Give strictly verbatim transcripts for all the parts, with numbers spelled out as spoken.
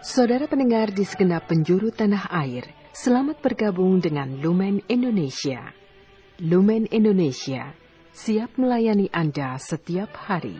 Saudara pendengar di segenap penjuru tanah air, selamat bergabung dengan Lumen Indonesia. Lumen Indonesia siap melayani Anda setiap hari.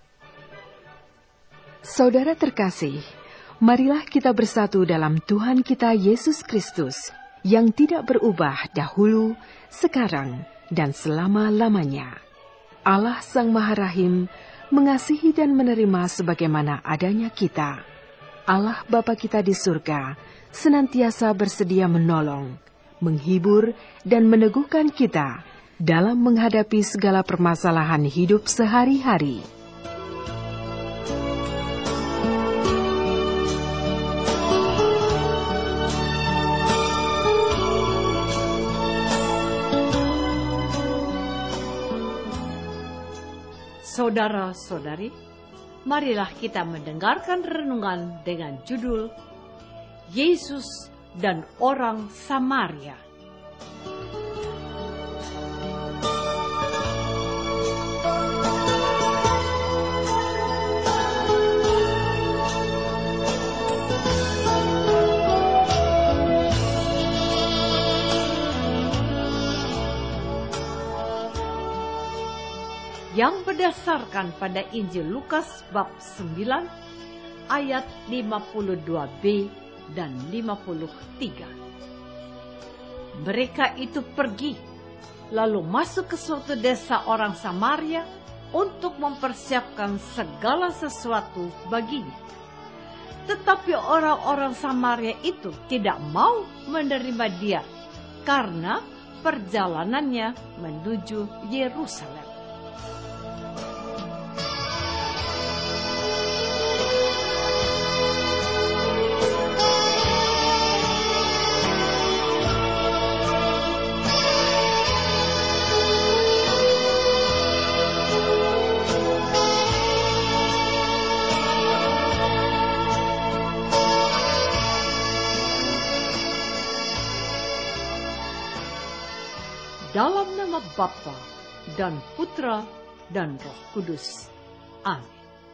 Saudara terkasih, marilah kita bersatu dalam Tuhan kita Yesus Kristus yang tidak berubah dahulu, sekarang, dan selama-lamanya. Allah Sang Maha Rahim mengasihi dan menerima sebagaimana adanya kita. Allah Bapa kita di surga senantiasa bersedia menolong, menghibur, dan meneguhkan kita dalam menghadapi segala permasalahan hidup sehari-hari. Saudara-saudari, marilah kita mendengarkan renungan dengan judul Yesus dan Orang Samaria. Yang berdasarkan pada Injil Lukas bab sembilan ayat lima puluh dua b dan lima puluh tiga. Mereka itu pergi, lalu masuk ke suatu desa orang Samaria untuk mempersiapkan segala sesuatu baginya. Tetapi orang-orang Samaria itu tidak mau menerima dia karena perjalanannya menuju Yerusalem. Dalam nama Bapa dan Putra dan Roh Kudus. Amin.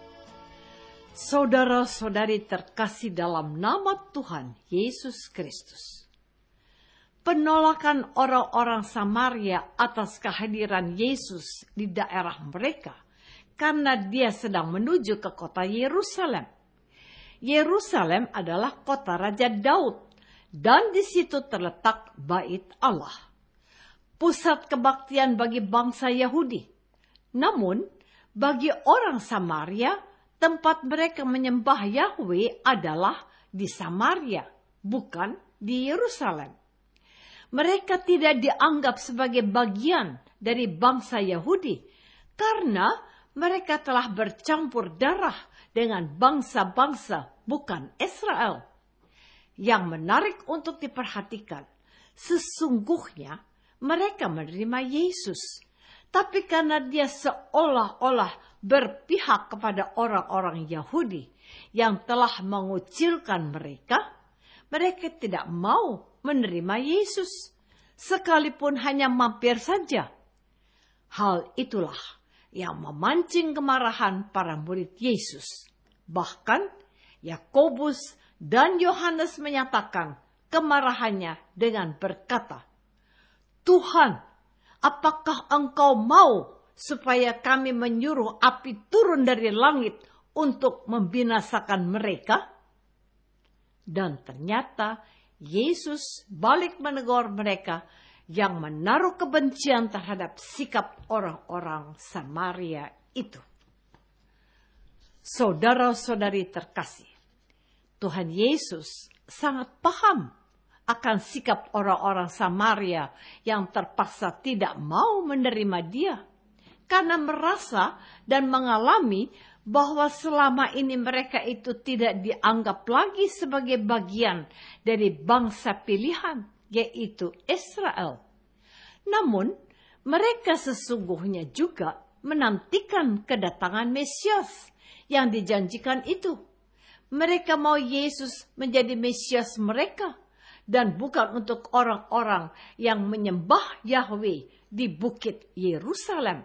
Saudara-saudari terkasih dalam nama Tuhan Yesus Kristus. Penolakan orang-orang Samaria atas kehadiran Yesus di daerah mereka karena dia sedang menuju ke kota Yerusalem. Yerusalem adalah kota Raja Daud dan di situ terletak Bait Allah, pusat kebaktian bagi bangsa Yahudi. Namun, bagi orang Samaria, tempat mereka menyembah Yahweh adalah di Samaria, bukan di Yerusalem. Mereka tidak dianggap sebagai bagian dari bangsa Yahudi, karena mereka telah bercampur darah dengan bangsa-bangsa, bukan Israel. Yang menarik untuk diperhatikan, sesungguhnya mereka menerima Yesus, tapi karena dia seolah-olah berpihak kepada orang-orang Yahudi yang telah mengucilkan mereka, mereka tidak mau menerima Yesus, sekalipun hanya mampir saja. Hal itulah yang memancing kemarahan para murid Yesus. Bahkan Yakobus dan Yohanes menyatakan kemarahannya dengan berkata, "Tuhan, apakah Engkau mau supaya kami menyuruh api turun dari langit untuk membinasakan mereka?" Dan ternyata Yesus balik menegur mereka yang menaruh kebencian terhadap sikap orang-orang Samaria itu. Saudara-saudari terkasih, Tuhan Yesus sangat paham akan sikap orang-orang Samaria yang terpaksa tidak mau menerima dia, karena merasa dan mengalami bahwa selama ini mereka itu tidak dianggap lagi sebagai bagian dari bangsa pilihan, yaitu Israel. Namun, mereka sesungguhnya juga menantikan kedatangan Mesias yang dijanjikan itu. Mereka mau Yesus menjadi Mesias mereka, dan bukan untuk orang-orang yang menyembah Yahweh di bukit Yerusalem.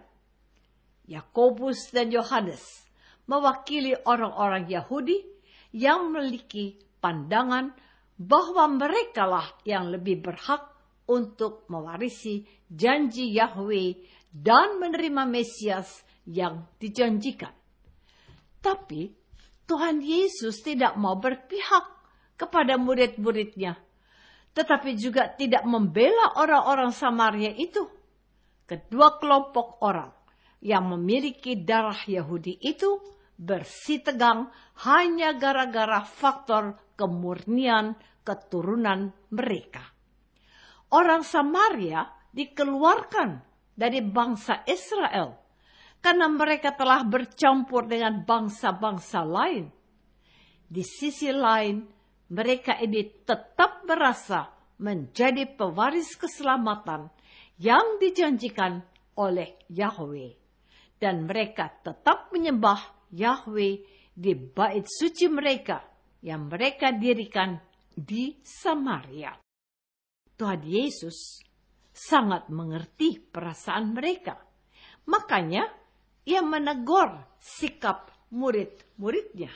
Yakobus dan Yohanes mewakili orang-orang Yahudi yang memiliki pandangan bahwa merekalah yang lebih berhak untuk mewarisi janji Yahweh dan menerima Mesias yang dijanjikan. Tapi Tuhan Yesus tidak mau berpihak kepada murid-muridnya, tetapi juga tidak membela orang-orang Samaria itu. Kedua kelompok orang yang memiliki darah Yahudi itu bersitegang hanya gara-gara faktor kemurnian keturunan mereka. Orang Samaria dikeluarkan dari bangsa Israel karena mereka telah bercampur dengan bangsa-bangsa lain. Di sisi lain, mereka ini tetap merasa menjadi pewaris keselamatan yang dijanjikan oleh Yahweh. Dan mereka tetap menyembah Yahweh di bait suci mereka yang mereka dirikan di Samaria. Tuhan Yesus sangat mengerti perasaan mereka. Makanya ia menegur sikap murid-muridnya.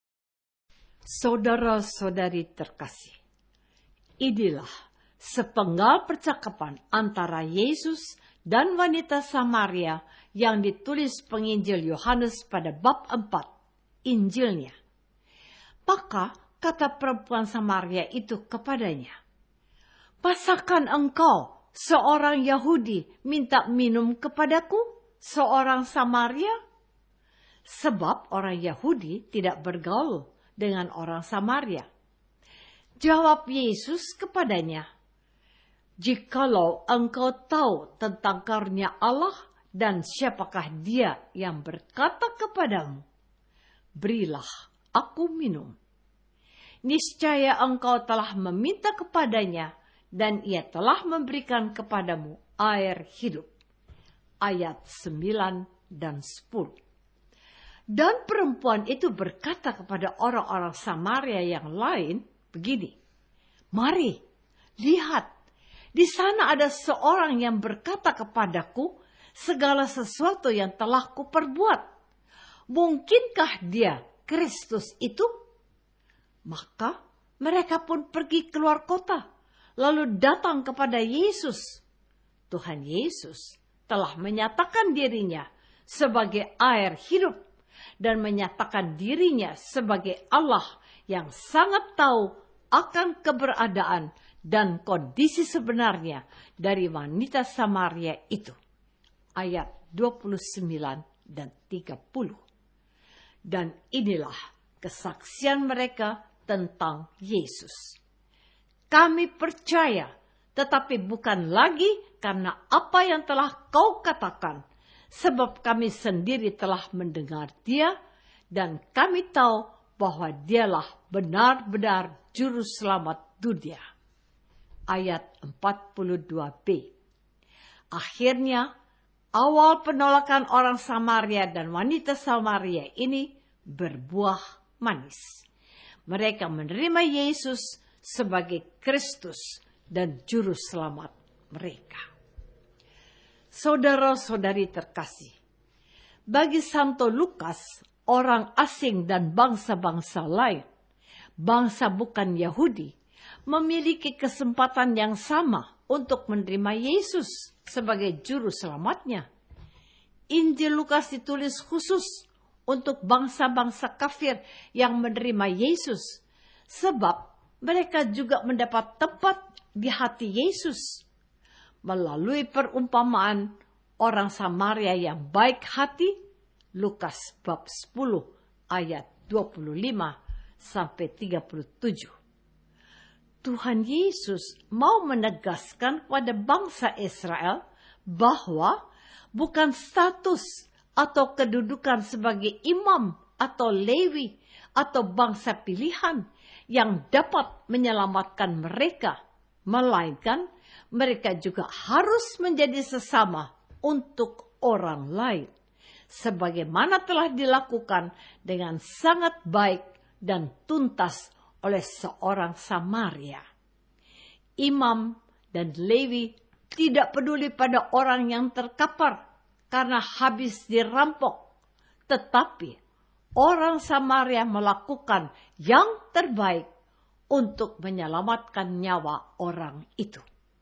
Saudara-saudari terkasih, inilah sepenggal percakapan antara Yesus dan wanita Samaria yang ditulis penginjil Yohanes pada bab empat Injilnya. Maka kata perempuan Samaria itu kepadanya, "Masakan engkau, seorang Yahudi, minta minum kepadaku, seorang Samaria?" Sebab orang Yahudi tidak bergaul dengan orang Samaria. Jawab Yesus kepadanya, "Jikalau engkau tahu tentang karunia Allah dan siapakah dia yang berkata kepadamu, 'Berilah aku minum,' niscaya engkau telah meminta kepadanya dan ia telah memberikan kepadamu air hidup." Ayat sembilan dan sepuluh. Dan perempuan itu berkata kepada orang-orang Samaria yang lain begini, "Mari, lihat, di sana ada seorang yang berkata kepadaku segala sesuatu yang telah kuperbuat. Mungkinkah dia Kristus itu?" Maka mereka pun pergi keluar kota, lalu datang kepada Yesus. Tuhan Yesus telah menyatakan dirinya sebagai air hidup dan menyatakan dirinya sebagai Allah yang sangat tahu akan keberadaan dan kondisi sebenarnya dari wanita Samaria itu. Ayat dua puluh sembilan dan tiga puluh. Dan inilah kesaksian mereka tentang Yesus. "Kami percaya, tetapi bukan lagi karena apa yang telah kau katakan, sebab kami sendiri telah mendengar dia, dan kami tahu bahwa dialah benar-benar juru selamat dunia." Ayat empat puluh dua b. Akhirnya, awal penolakan orang Samaria dan wanita Samaria ini berbuah manis. Mereka menerima Yesus sebagai Kristus dan juru selamat mereka. Saudara-saudari terkasih, bagi Santo Lukas, orang asing dan bangsa-bangsa lain, bangsa bukan Yahudi, memiliki kesempatan yang sama untuk menerima Yesus sebagai juru selamatnya. Injil Lukas ditulis khusus untuk bangsa-bangsa kafir yang menerima Yesus, sebab mereka juga mendapat tempat di hati Yesus. Melalui perumpamaan orang Samaria yang baik hati, Lukas bab sepuluh ayat dua puluh lima sampai tiga puluh tujuh. Tuhan Yesus mau menegaskan pada bangsa Israel bahwa bukan status atau kedudukan sebagai imam atau Lewi atau bangsa pilihan yang dapat menyelamatkan mereka, melainkan mereka juga harus menjadi sesama untuk orang lain, sebagaimana telah dilakukan dengan sangat baik dan tuntas oleh seorang Samaria. Imam dan Lewi tidak peduli pada orang yang terkapar karena habis dirampok, tetapi orang Samaria melakukan yang terbaik untuk menyelamatkan nyawa orang itu.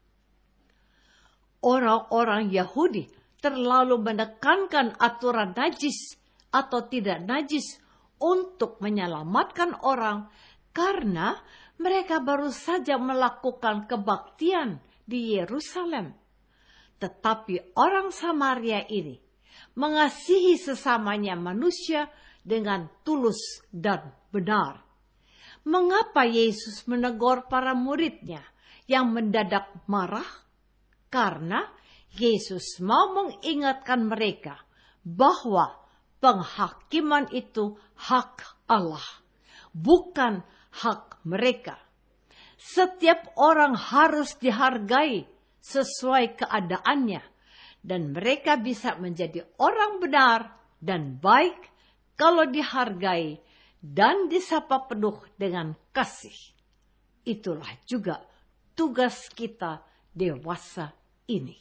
Orang-orang Yahudi terlalu menekankan aturan najis atau tidak najis untuk menyelamatkan orang karena mereka baru saja melakukan kebaktian di Yerusalem. Tetapi orang Samaria ini mengasihi sesamanya manusia dengan tulus dan benar. Mengapa Yesus menegur para muridnya yang mendadak marah? Karena Yesus mau mengingatkan mereka bahwa penghakiman itu hak Allah, bukan hak mereka. Setiap orang harus dihargai sesuai keadaannya, dan mereka bisa menjadi orang benar dan baik kalau dihargai dan disapa penuh dengan kasih. Itulah juga tugas kita dewasa ini.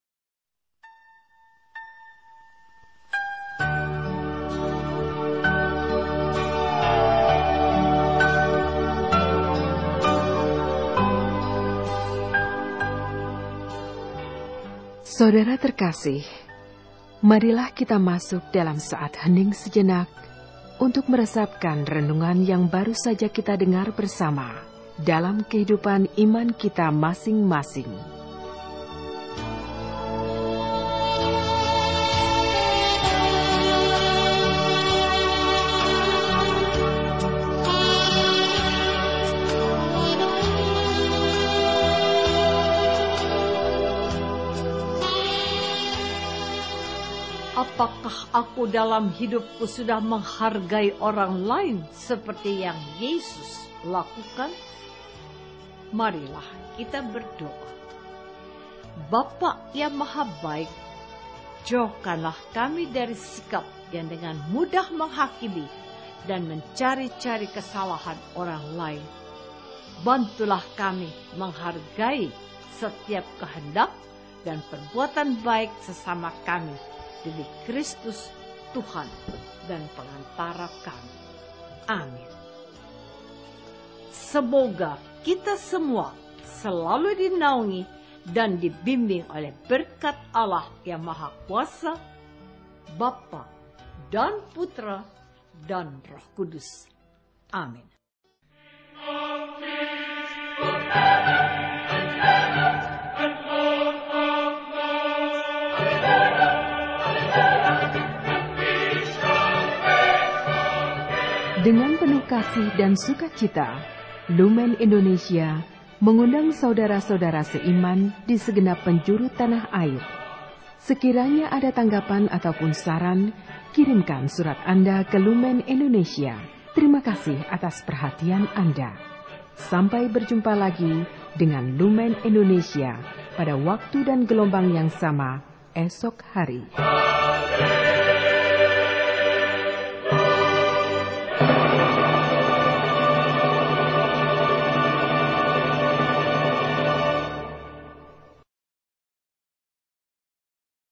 Saudara terkasih, marilah kita masuk dalam saat hening sejenak untuk meresapkan renungan yang baru saja kita dengar bersama dalam kehidupan iman kita masing-masing. Apakah aku dalam hidupku sudah menghargai orang lain seperti yang Yesus lakukan? Marilah kita berdoa. Bapa yang maha baik, jauhkanlah kami dari sikap yang dengan mudah menghakimi dan mencari-cari kesalahan orang lain. Bantulah kami menghargai setiap kehendak dan perbuatan baik sesama kami demi Kristus Tuhan dan pengantara kami. Amin. Semoga kita semua selalu dinaungi dan dibimbing oleh berkat Allah yang Maha Kuasa, Bapa dan Putra dan Roh Kudus. Amin. Dengan penuh kasih dan sukacita, Lumen Indonesia mengundang saudara-saudara seiman di segenap penjuru tanah air. Sekiranya ada tanggapan ataupun saran, kirimkan surat Anda ke Lumen Indonesia. Terima kasih atas perhatian Anda. Sampai berjumpa lagi dengan Lumen Indonesia pada waktu dan gelombang yang sama esok hari.